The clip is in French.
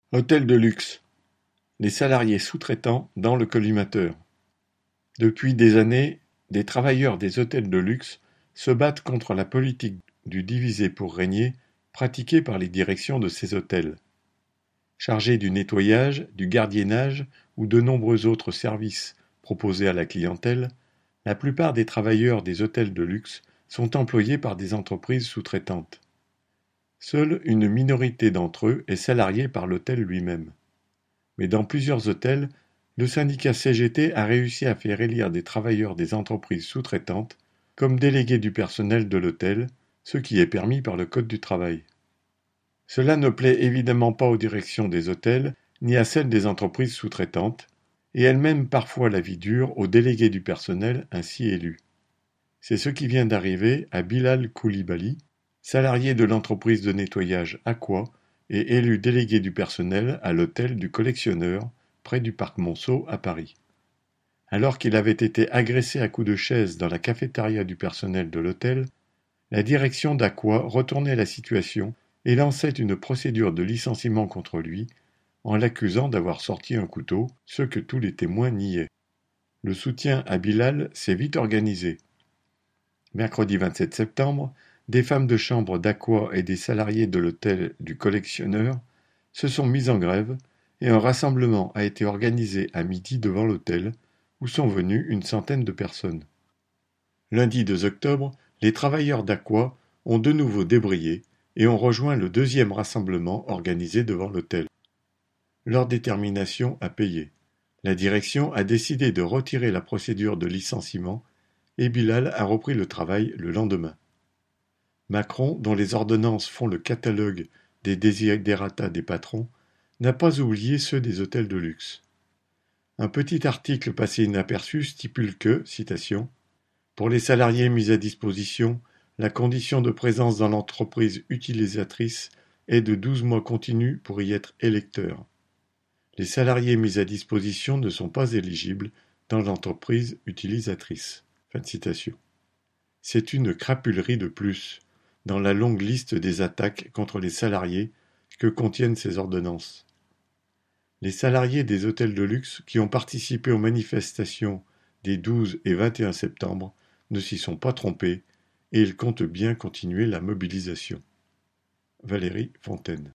Hôtel de luxe: les salariés sous-traitants dans le collimateur. Depuis des années, des travailleurs des hôtels de luxe se battent contre la politique du diviser pour régner pratiquée par les directions de ces hôtels. Chargés du nettoyage, du gardiennage ou de nombreux autres services proposés à la clientèle, la plupart des travailleurs des hôtels de luxe sont employés par des entreprises sous-traitantes. Seule une minorité d'entre eux est salariée par l'hôtel lui-même. Mais dans plusieurs hôtels, le syndicat CGT a réussi à faire élire des travailleurs des entreprises sous-traitantes comme délégués du personnel de l'hôtel, ce qui est permis par le Code du travail. Cela ne plaît évidemment pas aux directions des hôtels ni à celles des entreprises sous-traitantes, et elles mènent parfois la vie dure aux délégués du personnel ainsi élus. C'est ce qui vient d'arriver à Bilal Koulibaly, salarié de l'entreprise de nettoyage Aqua et élu délégué du personnel à l'hôtel du Collectionneur, près du parc Monceau à Paris. Alors qu'il avait été agressé à coups de chaise dans la cafétéria du personnel de l'hôtel, la direction d'Aqua retournait la situation et lançait une procédure de licenciement contre lui, en l'accusant d'avoir sorti un couteau, ce que tous les témoins niaient. Le soutien à Bilal s'est vite organisé. Mercredi 27 septembre, des femmes de chambre d'Aqua et des salariés de l'hôtel du Collectionneur se sont mis en grève et un rassemblement a été organisé à midi devant l'hôtel, où sont venues une centaine de personnes. Lundi 2 octobre, les travailleurs d'Aqua ont de nouveau débrayé et ont rejoint le deuxième rassemblement organisé devant l'hôtel. Leur détermination a payé. La direction a décidé de retirer la procédure de licenciement et Bilal a repris le travail le lendemain. Macron, dont les ordonnances font le catalogue des desiderata des patrons, n'a pas oublié ceux des hôtels de luxe. Un petit article passé inaperçu stipule que, citation, « Pour les salariés mis à disposition, la condition de présence dans l'entreprise utilisatrice est de 12 mois continus pour y être électeur. Les salariés mis à disposition ne sont pas éligibles dans l'entreprise utilisatrice. » Fin de citation. C'est une crapulerie de plus dans la longue liste des attaques contre les salariés que contiennent ces ordonnances. Les salariés des hôtels de luxe qui ont participé aux manifestations des 12 et 21 septembre ne s'y sont pas trompés et ils comptent bien continuer la mobilisation. Valérie Fontaine.